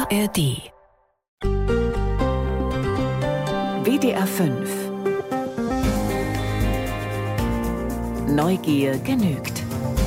ARD WDR 5 Neugier genügt.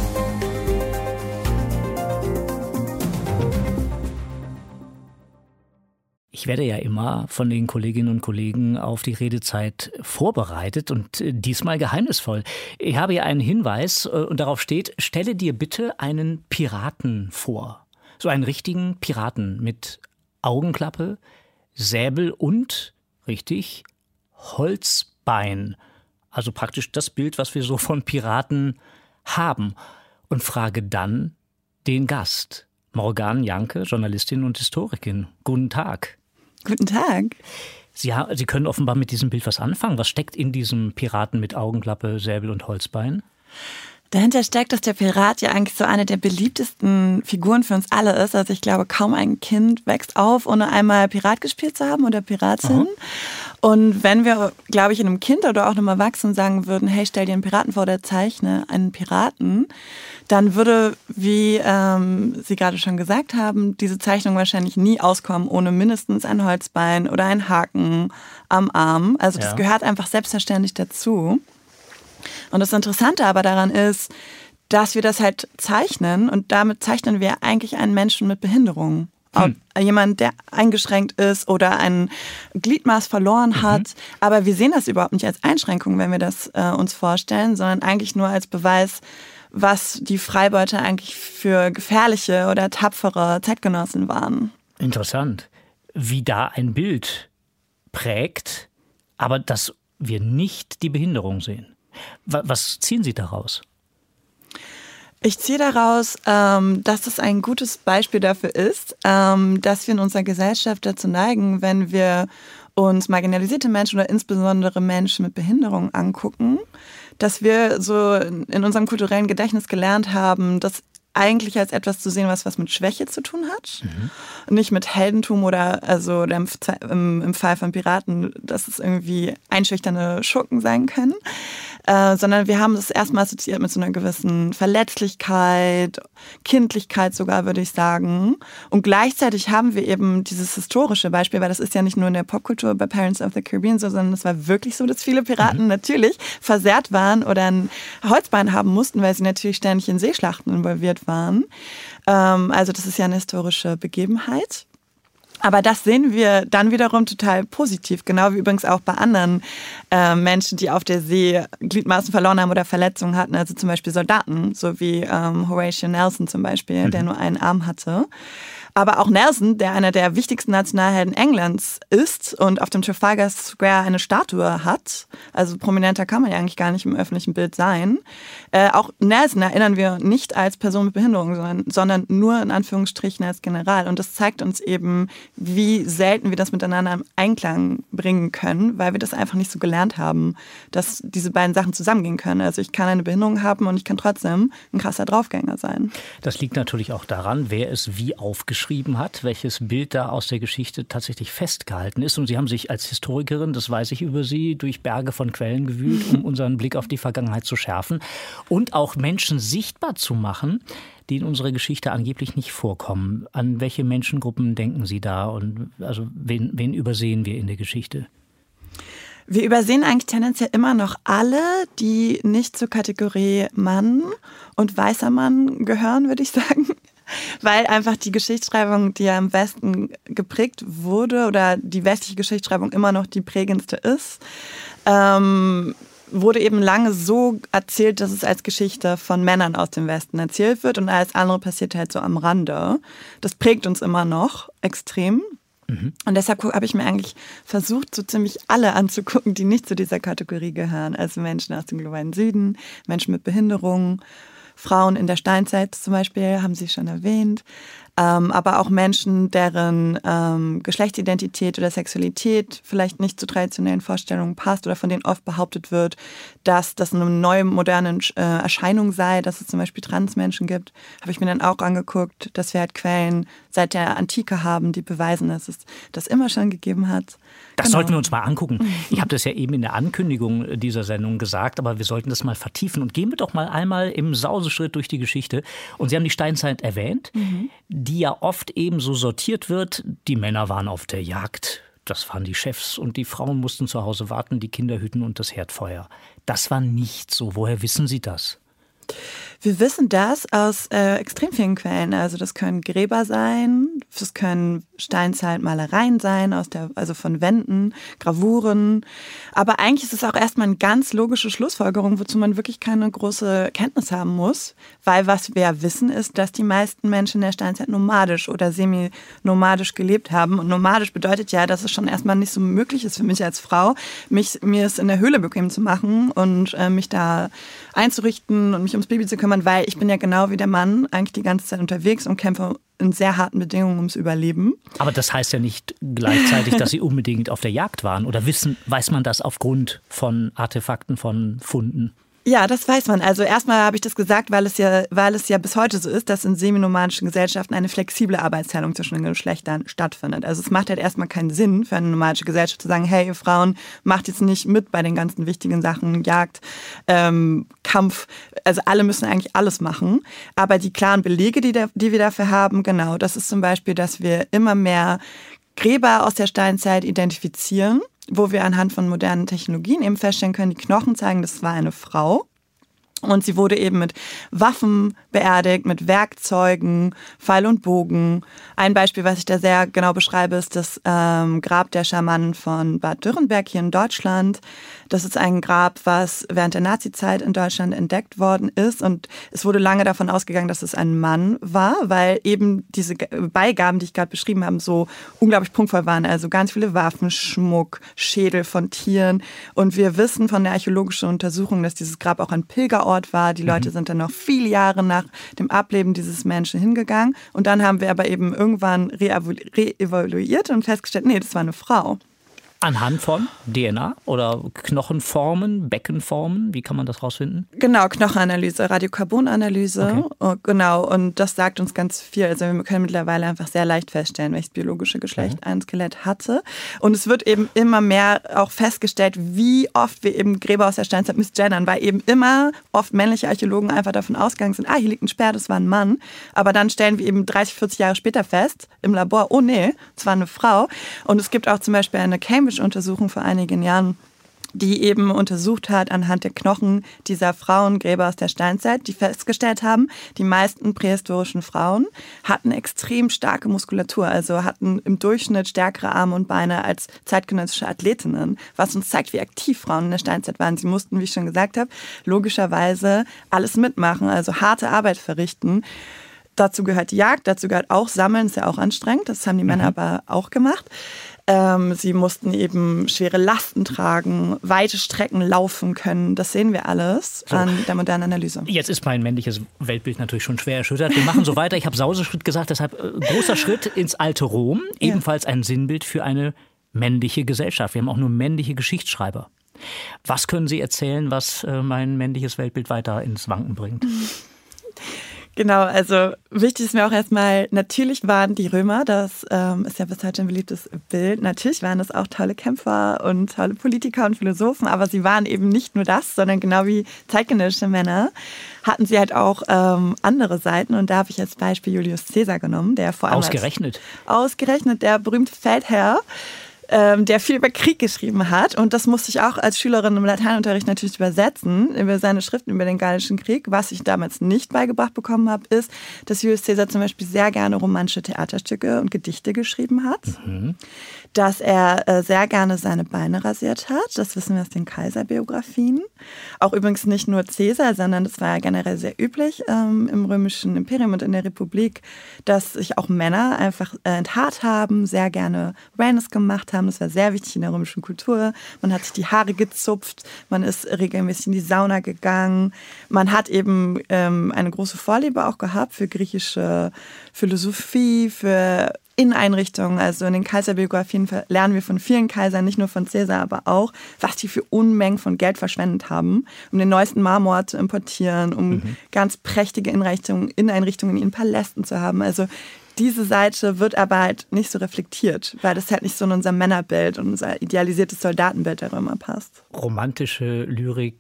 Ich werde ja immer von den Kolleginnen und Kollegen auf die Redezeit vorbereitet und diesmal geheimnisvoll. Ich habe hier einen Hinweis und darauf steht: Stelle dir bitte einen Piraten vor. So einen richtigen Piraten mit Augenklappe, Säbel und, richtig, Holzbein. Also praktisch das Bild, was wir so von Piraten haben. Und frage dann den Gast. Morgan Janke, Journalistin und Historikerin. Guten Tag. Guten Tag. Sie können offenbar mit diesem Bild was anfangen. Was steckt in diesem Piraten mit Augenklappe, Säbel und Holzbein? Dahinter steckt, dass der Pirat ja eigentlich so eine der beliebtesten Figuren für uns alle ist. Also ich glaube, kaum ein Kind wächst auf, ohne einmal Pirat gespielt zu haben oder Piratin. Und wenn wir, glaube ich, einem Kind oder auch einem Erwachsenen sagen würden, hey, stell dir einen Piraten vor oder zeichne einen Piraten, dann würde, wie Sie gerade schon gesagt haben, diese Zeichnung wahrscheinlich nie auskommen ohne mindestens ein Holzbein oder einen Haken am Arm. Also das gehört einfach selbstverständlich dazu. Und das Interessante aber daran ist, dass wir das halt zeichnen und damit zeichnen wir eigentlich einen Menschen mit Behinderung. Jemand, der eingeschränkt ist oder ein Gliedmaß verloren hat. Aber wir sehen das überhaupt nicht als Einschränkung, wenn wir das uns vorstellen, sondern eigentlich nur als Beweis, was die Freibeuter eigentlich für gefährliche oder tapfere Zeitgenossen waren. Interessant, wie da ein Bild prägt, aber dass wir nicht die Behinderung sehen. Was ziehen Sie daraus? Ich ziehe daraus, dass es ein gutes Beispiel dafür ist, dass wir in unserer Gesellschaft dazu neigen, wenn wir uns marginalisierte Menschen oder insbesondere Menschen mit Behinderung angucken, dass wir so in unserem kulturellen Gedächtnis gelernt haben, das eigentlich als etwas zu sehen, was mit Schwäche zu tun hat. Und nicht mit Heldentum oder also im Fall von Piraten, dass es irgendwie einschüchternde Schurken sein können. Sondern wir haben das erstmal assoziiert mit so einer gewissen Verletzlichkeit, Kindlichkeit sogar, würde ich sagen. Und gleichzeitig haben wir eben dieses historische Beispiel, weil das ist ja nicht nur in der Popkultur bei Pirates of the Caribbean so, sondern es war wirklich so, dass viele Piraten natürlich versehrt waren oder ein Holzbein haben mussten, weil sie natürlich ständig in Seeschlachten involviert waren. Also das ist ja eine historische Begebenheit. Aber das sehen wir dann wiederum total positiv, genau wie übrigens auch bei anderen Menschen, die auf der See Gliedmaßen verloren haben oder Verletzungen hatten, also zum Beispiel Soldaten, so wie Horatio Nelson zum Beispiel, der nur einen Arm hatte. Aber auch Nelson, der einer der wichtigsten Nationalhelden Englands ist und auf dem Trafalgar Square eine Statue hat, also prominenter kann man ja eigentlich gar nicht im öffentlichen Bild sein, auch Nelson erinnern wir nicht als Person mit Behinderung, sondern nur in Anführungsstrichen als General. Und das zeigt uns eben, wie selten wir das miteinander im Einklang bringen können, weil wir das einfach nicht so gelernt haben, dass diese beiden Sachen zusammengehen können. Also ich kann eine Behinderung haben und ich kann trotzdem ein krasser Draufgänger sein. Das liegt natürlich auch daran, wer es wie aufgeschrieben hat, welches Bild da aus der Geschichte tatsächlich festgehalten ist. Und Sie haben sich als Historikerin, das weiß ich über Sie, durch Berge von Quellen gewühlt, um unseren Blick auf die Vergangenheit zu schärfen und auch Menschen sichtbar zu machen, die in unserer Geschichte angeblich nicht vorkommen. An welche Menschengruppen denken Sie da und also wen übersehen wir in der Geschichte? Wir übersehen eigentlich tendenziell immer noch alle, die nicht zur Kategorie Mann und weißer Mann gehören, würde ich sagen. Weil einfach die Geschichtsschreibung, die ja im Westen geprägt wurde oder die westliche Geschichtsschreibung immer noch die prägendste ist, wurde eben lange so erzählt, dass es als Geschichte von Männern aus dem Westen erzählt wird und alles andere passiert halt so am Rande. Das prägt uns immer noch extrem. Und deshalb habe ich mir eigentlich versucht, so ziemlich alle anzugucken, die nicht zu dieser Kategorie gehören. Also Menschen aus dem globalen Süden, Menschen mit Behinderungen, Frauen in der Steinzeit zum Beispiel, haben Sie schon erwähnt, aber auch Menschen, deren Geschlechtsidentität oder Sexualität vielleicht nicht zu traditionellen Vorstellungen passt oder von denen oft behauptet wird, dass das eine neue, moderne Erscheinung sei, dass es zum Beispiel Transmenschen gibt, habe ich mir dann auch angeguckt, dass wir halt Quellen seit der Antike haben, die beweisen, dass es das immer schon gegeben hat. Das sollten wir uns mal angucken. Ich habe das ja eben in der Ankündigung dieser Sendung gesagt, aber wir sollten das mal vertiefen. Und gehen wir doch mal einmal im Sauseschritt durch die Geschichte. Und Sie haben die Steinzeit erwähnt. die ja oft eben so sortiert wird. Die Männer waren auf der Jagd, das waren die Chefs, und die Frauen mussten zu Hause warten, die Kinder hüten und das Herdfeuer. Das war nicht so. Woher wissen Sie das? Wir wissen das aus extrem vielen Quellen. Also das können Gräber sein, das können Steinzeitmalereien sein, also von Wänden, Gravuren. Aber eigentlich ist es auch erstmal eine ganz logische Schlussfolgerung, wozu man wirklich keine große Kenntnis haben muss. Weil was wir wissen ist, dass die meisten Menschen in der Steinzeit nomadisch oder semi-nomadisch gelebt haben. Und nomadisch bedeutet ja, dass es schon erstmal nicht so möglich ist für mich als Frau, mir es in der Höhle bequem zu machen und mich da einzurichten und mich ums Baby zu kümmern, weil ich bin ja genau wie der Mann eigentlich die ganze Zeit unterwegs und kämpfe in sehr harten Bedingungen ums Überleben. Aber das heißt ja nicht gleichzeitig, dass Sie unbedingt auf der Jagd waren. Oder weiß man das aufgrund von Artefakten, von Funden? Ja, das weiß man. Also erstmal habe ich das gesagt, weil es ja bis heute so ist, dass in seminomadischen Gesellschaften eine flexible Arbeitsteilung zwischen den Geschlechtern stattfindet. Also es macht halt erstmal keinen Sinn für eine nomadische Gesellschaft zu sagen, hey, ihr Frauen, macht jetzt nicht mit bei den ganzen wichtigen Sachen, Jagd, Kampf. Also alle müssen eigentlich alles machen. Aber die klaren Belege, die wir dafür haben, genau, das ist zum Beispiel, dass wir immer mehr Gräber aus der Steinzeit identifizieren, wo wir anhand von modernen Technologien eben feststellen können, die Knochen zeigen, das war eine Frau. Und sie wurde eben mit Waffen beerdigt, mit Werkzeugen, Pfeil und Bogen. Ein Beispiel, was ich da sehr genau beschreibe, ist das Grab der Schamanen von Bad Dürrenberg hier in Deutschland. Das ist ein Grab, was während der Nazizeit in Deutschland entdeckt worden ist. Und es wurde lange davon ausgegangen, dass es ein Mann war, weil eben diese Beigaben, die ich gerade beschrieben habe, so unglaublich prunkvoll waren. Also ganz viele Waffen, Schmuck, Schädel von Tieren. Und wir wissen von der archäologischen Untersuchung, dass dieses Grab auch ein Pilgerort war. Die Leute sind dann noch viele Jahre nach dem Ableben dieses Menschen hingegangen. Und dann haben wir aber eben irgendwann reevaluiert und festgestellt, nee, das war eine Frau. Anhand von DNA oder Knochenformen, Beckenformen? Wie kann man das rausfinden? Genau, Knochenanalyse, Radiokarbonanalyse. Okay. Genau, und das sagt uns ganz viel. Also wir können mittlerweile einfach sehr leicht feststellen, welches biologische Geschlecht ein Skelett hatte. Und es wird eben immer mehr auch festgestellt, wie oft wir eben Gräber aus der Steinzeit misgendern, weil eben immer oft männliche Archäologen einfach davon ausgegangen sind, hier liegt ein Speer, das war ein Mann. Aber dann stellen wir eben 30, 40 Jahre später fest, im Labor, oh nee, es war eine Frau. Und es gibt auch zum Beispiel eine Untersuchung vor einigen Jahren, die eben untersucht hat anhand der Knochen dieser Frauengräber aus der Steinzeit, die festgestellt haben, die meisten prähistorischen Frauen hatten extrem starke Muskulatur, also hatten im Durchschnitt stärkere Arme und Beine als zeitgenössische Athletinnen, was uns zeigt, wie aktiv Frauen in der Steinzeit waren. Sie mussten, wie ich schon gesagt habe, logischerweise alles mitmachen, also harte Arbeit verrichten. Dazu gehört die Jagd, dazu gehört auch Sammeln, ist ja auch anstrengend, das haben die Männer aber auch gemacht. Sie mussten eben schwere Lasten tragen, weite Strecken laufen können. Das sehen wir alles an der modernen Analyse. Jetzt ist mein männliches Weltbild natürlich schon schwer erschüttert. Wir machen so weiter. Ich habe Sauseschritt gesagt, deshalb großer Schritt ins alte Rom. Ebenfalls ein Sinnbild für eine männliche Gesellschaft. Wir haben auch nur männliche Geschichtsschreiber. Was können Sie erzählen, was mein männliches Weltbild weiter ins Wanken bringt? Genau, also wichtig ist mir auch erstmal, natürlich waren die Römer, das ist ja bis heute ein beliebtes Bild, natürlich waren es auch tolle Kämpfer und tolle Politiker und Philosophen, aber sie waren eben nicht nur das, sondern genau wie zeitgenössische Männer hatten sie halt auch andere Seiten. Und da habe ich als Beispiel Julius Caesar genommen, der vor allem Ausgerechnet der berühmte Feldherr, der viel über Krieg geschrieben hat. Und das musste ich auch als Schülerin im Lateinunterricht natürlich übersetzen, über seine Schriften über den Gallischen Krieg. Was ich damals nicht beigebracht bekommen habe, ist, dass Julius Caesar zum Beispiel sehr gerne romantische Theaterstücke und Gedichte geschrieben hat. Dass er sehr gerne seine Beine rasiert hat. Das wissen wir aus den Kaiserbiografien. Auch übrigens nicht nur Caesar, sondern das war ja generell sehr üblich im römischen Imperium und in der Republik, dass sich auch Männer einfach enthaart haben, sehr gerne Wellness gemacht haben. Das war sehr wichtig in der römischen Kultur. Man hat sich die Haare gezupft, man ist regelmäßig in die Sauna gegangen. Man hat eben eine große Vorliebe auch gehabt für griechische Philosophie, für Inneneinrichtungen. Also in den Kaiserbiografien lernen wir von vielen Kaisern, nicht nur von Caesar, aber auch, was die für Unmengen von Geld verschwendet haben, um den neuesten Marmor zu importieren, um ganz prächtige Inneneinrichtungen in ihren Palästen zu haben. Also diese Seite wird aber halt nicht so reflektiert, weil das halt nicht so in unser Männerbild und unser idealisiertes Soldatenbild der Römer passt. Romantische Lyrik,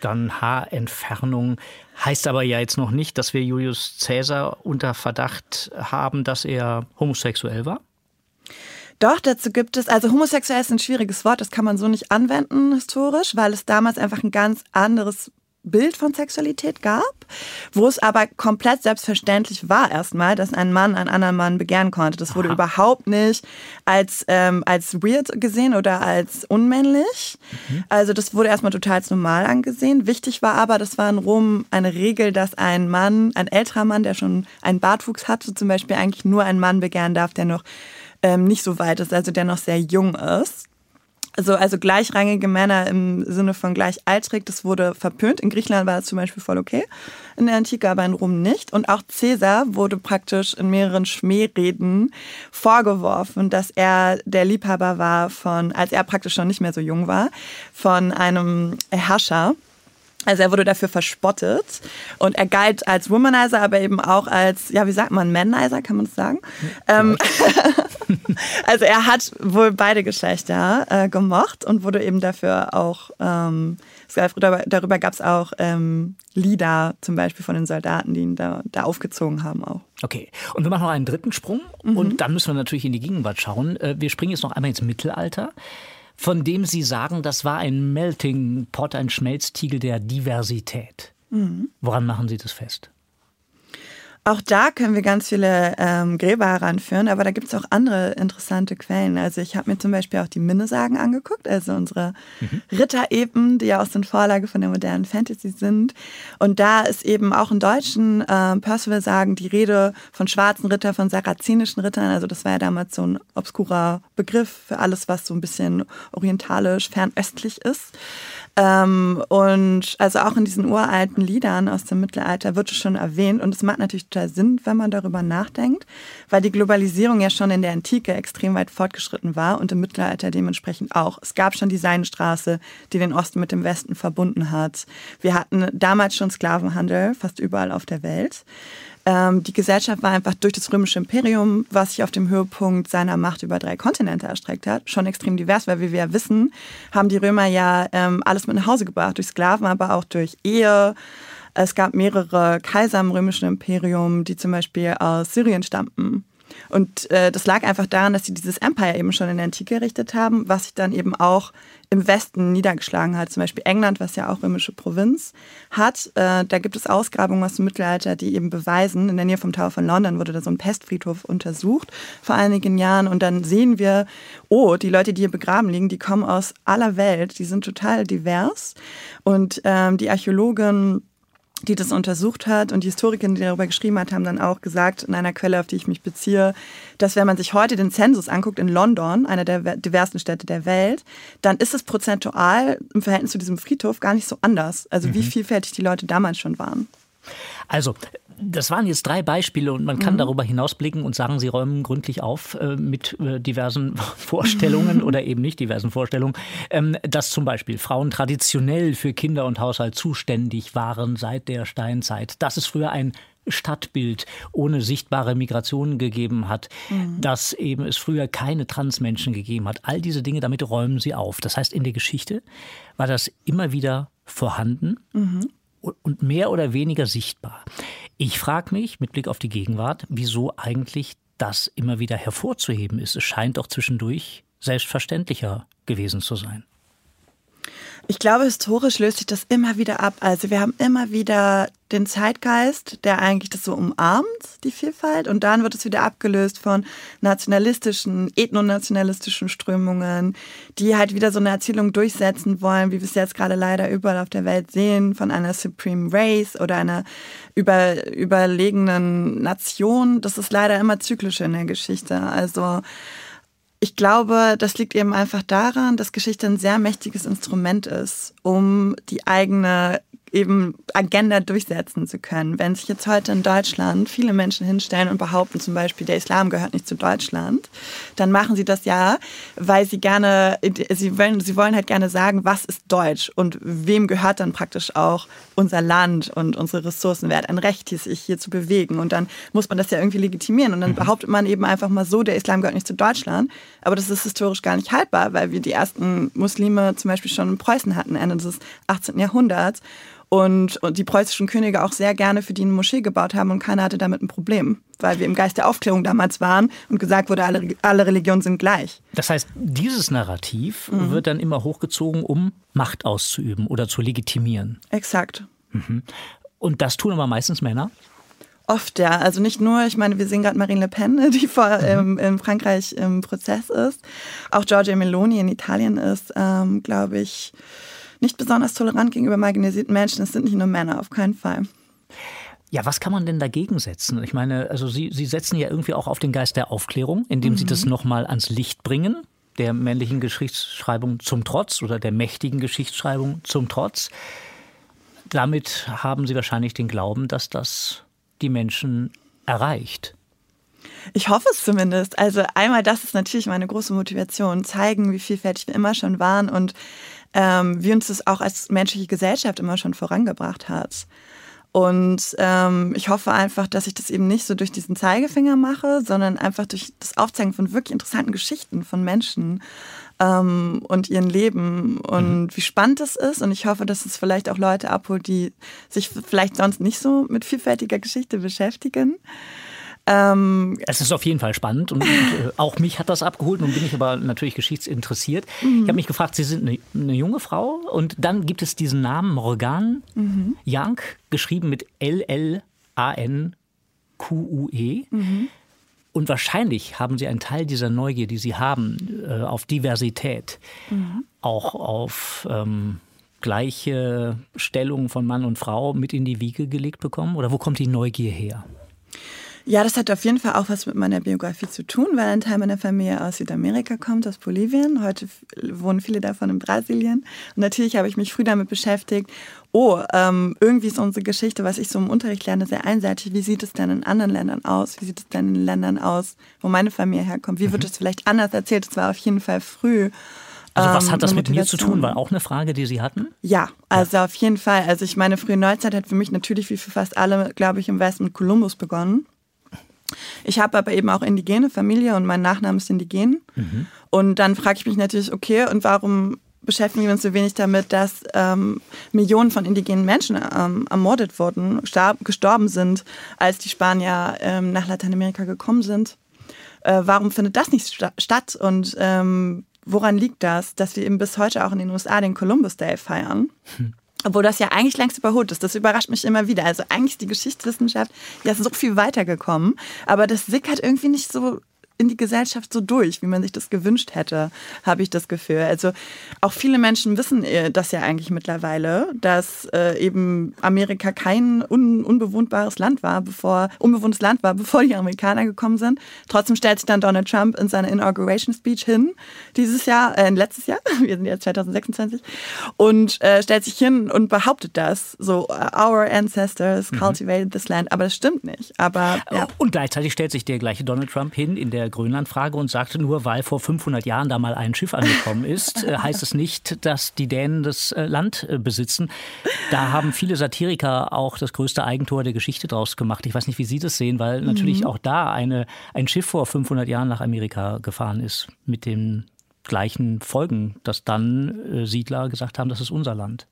dann Haarentfernung. Heißt aber ja jetzt noch nicht, dass wir Julius Caesar unter Verdacht haben, dass er homosexuell war? Doch, dazu gibt es, also homosexuell ist ein schwieriges Wort, das kann man so nicht anwenden historisch, weil es damals einfach ein ganz anderes Bild von Sexualität gab, wo es aber komplett selbstverständlich war erstmal, dass ein Mann einen anderen Mann begehren konnte. Das wurde überhaupt nicht als weird gesehen oder als unmännlich. Also das wurde erstmal total als normal angesehen. Wichtig war aber, das war in Rom eine Regel, dass ein Mann, ein älterer Mann, der schon einen Bartwuchs hatte, zum Beispiel eigentlich nur einen Mann begehren darf, der noch nicht so weit ist, also der noch sehr jung ist. Also gleichrangige Männer im Sinne von gleichaltrig, das wurde verpönt. In Griechenland war das zum Beispiel voll okay, in der Antike, aber in Rom nicht. Und auch Caesar wurde praktisch in mehreren Schmähreden vorgeworfen, dass er der Liebhaber war von, als er praktisch schon nicht mehr so jung war, von einem Herrscher. Also er wurde dafür verspottet und er galt als Womanizer, aber eben auch als, ja, wie sagt man, Manizer, kann man das sagen? Also er hat wohl beide Geschlechter gemocht und wurde eben dafür auch, darüber gab es auch Lieder zum Beispiel von den Soldaten, die ihn da aufgezogen haben auch. Okay, und wir machen noch einen dritten Sprung und dann müssen wir natürlich in die Gegenwart schauen. Wir springen jetzt noch einmal ins Mittelalter, von dem Sie sagen, das war ein Melting Pot, ein Schmelztiegel der Diversität. Woran machen Sie das fest? Auch da können wir ganz viele Gräber heranführen, aber da gibt es auch andere interessante Quellen. Also ich habe mir zum Beispiel auch die Minnesagen angeguckt, also unsere Ritterepen, die ja aus den Vorlage von der modernen Fantasy sind. Und da ist eben auch in deutschen Percival-Sagen die Rede von schwarzen Rittern, von sarazenischen Rittern. Also das war ja damals so ein obskurer Begriff für alles, was so ein bisschen orientalisch, fernöstlich ist. Und also auch in diesen uralten Liedern aus dem Mittelalter wird es schon erwähnt und es macht natürlich total Sinn, wenn man darüber nachdenkt, weil die Globalisierung ja schon in der Antike extrem weit fortgeschritten war und im Mittelalter dementsprechend auch. Es gab schon die Seidenstraße, die den Osten mit dem Westen verbunden hat. Wir hatten damals schon Sklavenhandel, fast überall auf der Welt. Die Gesellschaft war einfach durch das römische Imperium, was sich auf dem Höhepunkt seiner Macht über 3 Kontinente erstreckt hat, schon extrem divers, weil wie wir ja wissen, haben die Römer ja alles mit nach Hause gebracht, durch Sklaven, aber auch durch Ehe. Es gab mehrere Kaiser im römischen Imperium, die zum Beispiel aus Syrien stammten. Und das lag einfach daran, dass sie dieses Empire eben schon in der Antike errichtet haben, was sich dann eben auch im Westen niedergeschlagen hat. Zum Beispiel England, was ja auch römische Provinz hat. Da gibt es Ausgrabungen aus dem Mittelalter, die eben beweisen, in der Nähe vom Tower von London wurde da so ein Pestfriedhof untersucht vor einigen Jahren. Und dann sehen wir, oh, die Leute, die hier begraben liegen, die kommen aus aller Welt. Die sind total divers. Und die Archäologin, die das untersucht hat und die Historikerin, die darüber geschrieben hat, haben dann auch gesagt, in einer Quelle, auf die ich mich beziehe, dass wenn man sich heute den Zensus anguckt in London, einer der diversen Städte der Welt, dann ist es prozentual im Verhältnis zu diesem Friedhof gar nicht so anders. Also wie vielfältig die Leute damals schon waren. Also, das waren jetzt 3 Beispiele und man kann darüber hinausblicken und sagen, Sie räumen gründlich auf mit diversen Vorstellungen oder eben nicht diversen Vorstellungen, dass zum Beispiel Frauen traditionell für Kinder und Haushalt zuständig waren seit der Steinzeit, dass es früher ein Stadtbild ohne sichtbare Migration gegeben hat, dass eben es früher keine Transmenschen gegeben hat. All diese Dinge, damit räumen Sie auf. Das heißt, in der Geschichte war das immer wieder vorhanden. Und mehr oder weniger sichtbar. Ich frage mich, mit Blick auf die Gegenwart, wieso eigentlich das immer wieder hervorzuheben ist. Es scheint doch zwischendurch selbstverständlicher gewesen zu sein. Ich glaube, historisch löst sich das immer wieder ab. Also wir haben immer wieder den Zeitgeist, der eigentlich das so umarmt, die Vielfalt. Und dann wird es wieder abgelöst von nationalistischen, ethnonationalistischen Strömungen, die halt wieder so eine Erzählung durchsetzen wollen, wie wir es jetzt gerade leider überall auf der Welt sehen, von einer Supreme Race oder einer überlegenen Nation. Das ist leider immer zyklisch in der Geschichte. Also ich glaube, das liegt eben einfach daran, dass Geschichte ein sehr mächtiges Instrument ist, um die eigene eben Agenda durchsetzen zu können. Wenn sich jetzt heute in Deutschland viele Menschen hinstellen und behaupten zum Beispiel, der Islam gehört nicht zu Deutschland, dann machen sie das ja, weil sie wollen halt gerne sagen, was ist Deutsch und wem gehört dann praktisch auch unser Land und unsere Ressourcen, wer hat ein Recht, sich hier zu bewegen. Und dann muss man das ja irgendwie legitimieren. Und dann behauptet man eben einfach mal so, der Islam gehört nicht zu Deutschland. Aber das ist historisch gar nicht haltbar, weil wir die ersten Muslime zum Beispiel schon in Preußen hatten, Ende des 18. Jahrhunderts. Und die preußischen Könige auch sehr gerne für die eine Moschee gebaut haben und keiner hatte damit ein Problem, weil wir im Geist der Aufklärung damals waren und gesagt wurde, alle Religionen sind gleich. Das heißt, dieses Narrativ wird dann immer hochgezogen, um Macht auszuüben oder zu legitimieren. Exakt. Und das tun aber meistens Männer? Oft, ja. Also nicht nur, ich meine, wir sehen gerade Marine Le Pen, die in Frankreich im Prozess ist. Auch Giorgia Meloni in Italien ist, glaube ich, nicht besonders tolerant gegenüber marginalisierten Menschen. Es sind nicht nur Männer, auf keinen Fall. Ja, was kann man denn dagegen setzen? Ich meine, also Sie setzen ja irgendwie auch auf den Geist der Aufklärung, indem Sie das nochmal ans Licht bringen, der männlichen Geschichtsschreibung zum Trotz oder der mächtigen Geschichtsschreibung zum Trotz. Damit haben Sie wahrscheinlich den Glauben, dass das die Menschen erreicht. Ich hoffe es zumindest. Also einmal, das ist natürlich meine große Motivation, zeigen, wie vielfältig wir immer schon waren und wie uns das auch als menschliche Gesellschaft immer schon vorangebracht hat. Und ich hoffe einfach, dass ich das eben nicht so durch diesen Zeigefinger mache, sondern einfach durch das Aufzeigen von wirklich interessanten Geschichten von Menschen und ihren Leben und wie spannend es ist. Und ich hoffe, dass es vielleicht auch Leute abholt, die sich vielleicht sonst nicht so mit vielfältiger Geschichte beschäftigen. Es ist auf jeden Fall spannend und auch mich hat das abgeholt. Nun bin ich aber natürlich geschichtsinteressiert. Ich habe mich gefragt, Sie sind eine junge Frau und dann gibt es diesen Namen Morgane Young, geschrieben mit L-L-A-N-Q-U-E. Und wahrscheinlich haben Sie einen Teil dieser Neugier, die Sie haben, auf Diversität, auch auf gleiche Stellung von Mann und Frau mit in die Wiege gelegt bekommen? Oder wo kommt die Neugier her? Ja, das hat auf jeden Fall auch was mit meiner Biografie zu tun, weil ein Teil meiner Familie aus Südamerika kommt, aus Bolivien. Heute wohnen viele davon in Brasilien. Und natürlich habe ich mich früh damit beschäftigt, irgendwie ist unsere Geschichte, was ich so im Unterricht lerne, sehr einseitig. Wie sieht es denn in anderen Ländern aus? Wie sieht es denn in Ländern aus, wo meine Familie herkommt? Wie wird es vielleicht anders erzählt? Es war auf jeden Fall früh. Also was hat das mit mir zu tun? War auch eine Frage, die Sie hatten? Ja, also auf jeden Fall. Also ich meine, frühe Neuzeit hat für mich natürlich wie für fast alle, glaube ich, im Westen mit Kolumbus begonnen. Ich habe aber eben auch indigene Familie und mein Nachname ist indigen. Und dann frage ich mich natürlich, okay, und warum beschäftigen wir uns so wenig damit, dass Millionen von indigenen Menschen ermordet wurden, gestorben sind, als die Spanier nach Lateinamerika gekommen sind? Warum findet das nicht statt? Und woran liegt das, dass wir eben bis heute auch in den USA den Columbus Day feiern? Obwohl das ja eigentlich längst überholt ist. Das überrascht mich immer wieder. Also eigentlich ist die Geschichtswissenschaft ja so viel weitergekommen, aber das sickert irgendwie nicht so in die Gesellschaft so durch, wie man sich das gewünscht hätte, habe ich das Gefühl. Also auch viele Menschen wissen das ja eigentlich mittlerweile, dass eben Amerika kein unbewohnbares Land war, bevor die Amerikaner gekommen sind. Trotzdem stellt sich dann Donald Trump in seiner Inauguration Speech hin, letztes Jahr, wir sind jetzt 2026, und stellt sich hin und behauptet das, so our ancestors cultivated this land, aber das stimmt nicht. Aber, ja. Und gleichzeitig stellt sich der gleiche Donald Trump hin in der Grönlandfrage und sagte, nur weil vor 500 Jahren da mal ein Schiff angekommen ist, heißt es nicht, dass die Dänen das Land besitzen. Da haben viele Satiriker auch das größte Eigentor der Geschichte draus gemacht. Ich weiß nicht, wie Sie das sehen, weil natürlich auch da ein Schiff vor 500 Jahren nach Amerika gefahren ist mit den gleichen Folgen, dass dann Siedler gesagt haben, das ist unser Land.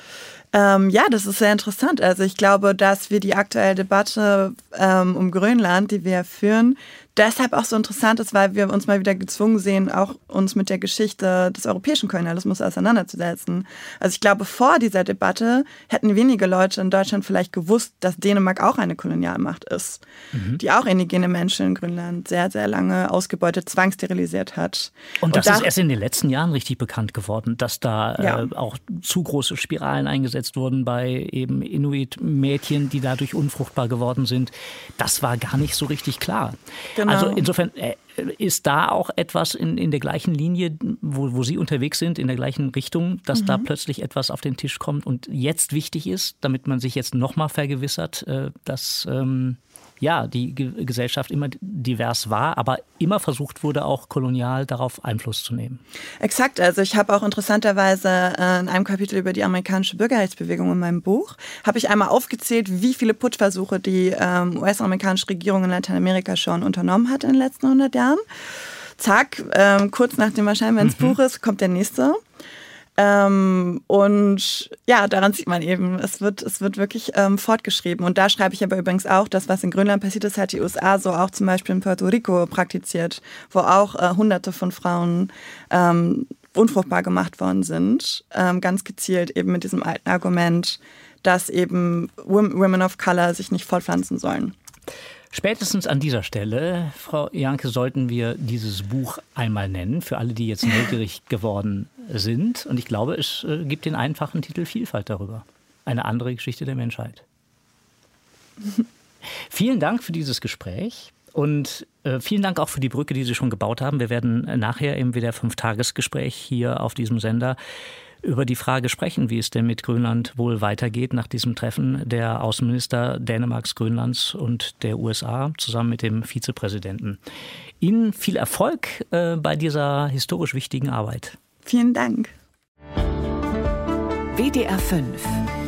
Ja, das ist sehr interessant. Also ich glaube, dass wir die aktuelle Debatte um Grönland, die wir führen, deshalb auch so interessant ist, weil wir uns mal wieder gezwungen sehen, auch uns mit der Geschichte des europäischen Kolonialismus auseinanderzusetzen. Also ich glaube, vor dieser Debatte hätten wenige Leute in Deutschland vielleicht gewusst, dass Dänemark auch eine Kolonialmacht ist, die auch indigene Menschen in Grönland sehr, sehr lange ausgebeutet, zwangssterilisiert hat. Und das ist erst in den letzten Jahren richtig bekannt geworden, dass da auch zu große Spiralen eingesetzt wurden bei eben Inuit-Mädchen, die dadurch unfruchtbar geworden sind. Das war gar nicht so richtig klar. Genau. Also insofern Ist da auch etwas in der gleichen Linie, wo Sie unterwegs sind, in der gleichen Richtung, dass da plötzlich etwas auf den Tisch kommt und jetzt wichtig ist, damit man sich jetzt nochmal vergewissert, dass die Gesellschaft immer divers war, aber immer versucht wurde, auch kolonial darauf Einfluss zu nehmen? Exakt. Also ich habe auch interessanterweise in einem Kapitel über die amerikanische Bürgerrechtsbewegung in meinem Buch, habe ich einmal aufgezählt, wie viele Putschversuche die US-amerikanische Regierung in Lateinamerika schon unternommen hat in den letzten 100 Jahren. Zack, kurz nach dem Erscheinen meines Buches kommt der nächste. Und ja, daran sieht man eben, es wird wirklich fortgeschrieben. Und da schreibe ich aber übrigens auch, dass was in Grönland passiert ist, hat die USA so auch zum Beispiel in Puerto Rico praktiziert, wo auch Hunderte von Frauen unfruchtbar gemacht worden sind. Ganz gezielt eben mit diesem alten Argument, dass eben Women of Color sich nicht fortpflanzen sollen. Spätestens an dieser Stelle, Frau Janke, sollten wir dieses Buch einmal nennen, für alle, die jetzt neugierig geworden sind. Und ich glaube, es gibt den einfachen Titel Vielfalt darüber. Eine andere Geschichte der Menschheit. Vielen Dank für dieses Gespräch und vielen Dank auch für die Brücke, die Sie schon gebaut haben. Wir werden nachher im WDR 5-Tagesgespräch hier auf diesem Sender über die Frage sprechen, wie es denn mit Grönland wohl weitergeht nach diesem Treffen der Außenminister Dänemarks, Grönlands und der USA zusammen mit dem Vizepräsidenten. Ihnen viel Erfolg bei dieser historisch wichtigen Arbeit. Vielen Dank. WDR 5